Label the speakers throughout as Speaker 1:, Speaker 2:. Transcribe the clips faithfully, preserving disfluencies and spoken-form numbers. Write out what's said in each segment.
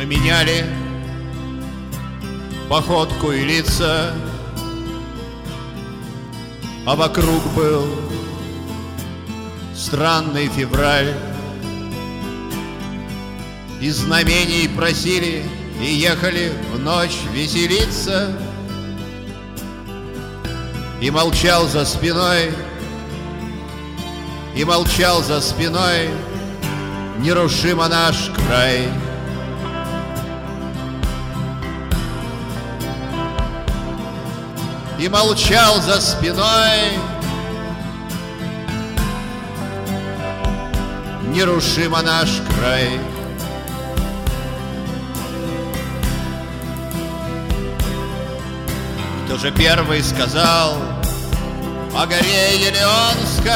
Speaker 1: Мы меняли походку и лица, а вокруг был странный февраль. Из знамений просили и ехали в ночь веселиться. И молчал за спиной, и молчал за спиной нерушимо наш край. И молчал за спиной нерушимо наш край. Кто же первый сказал о горе Елеонской?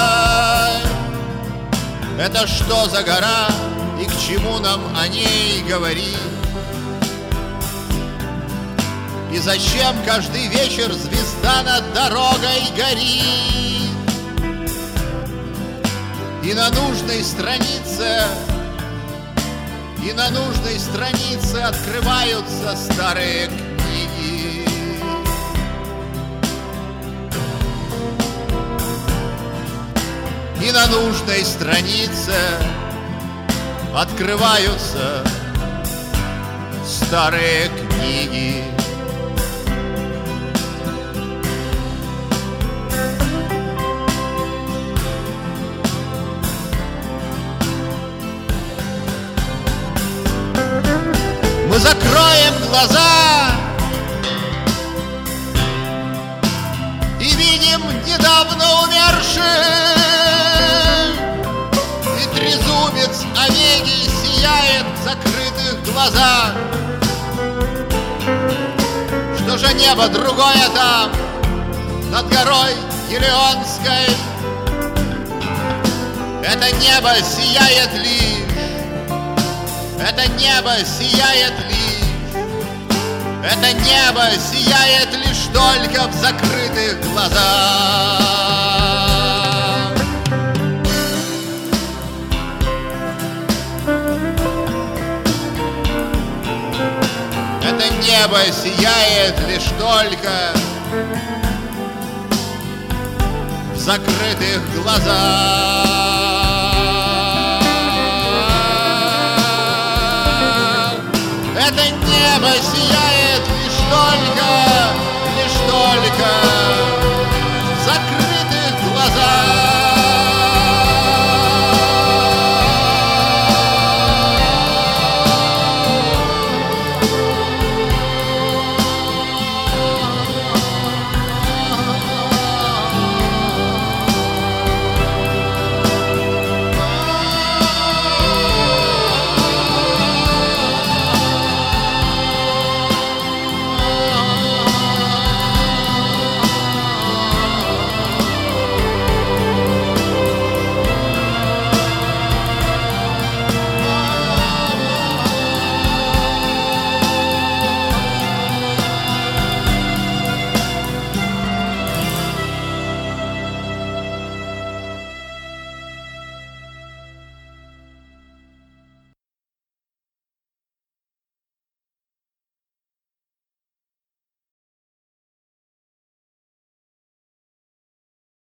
Speaker 1: Это что за гора и к чему нам о ней говорить? И зачем каждый вечер звезда над дорогой горит? И на нужной странице, и на нужной странице открываются старые книги. И на нужной странице открываются старые книги. Мы закроем глаза и видим недавно умерших, и трезубец Онегий сияет в закрытых глазах. Что же небо другое там, над горой Елеонской? Это небо сияет лишь, это небо сияет лишь, это небо сияет лишь только в закрытых глазах. Это небо сияет лишь только в закрытых глазах. Это небо сияет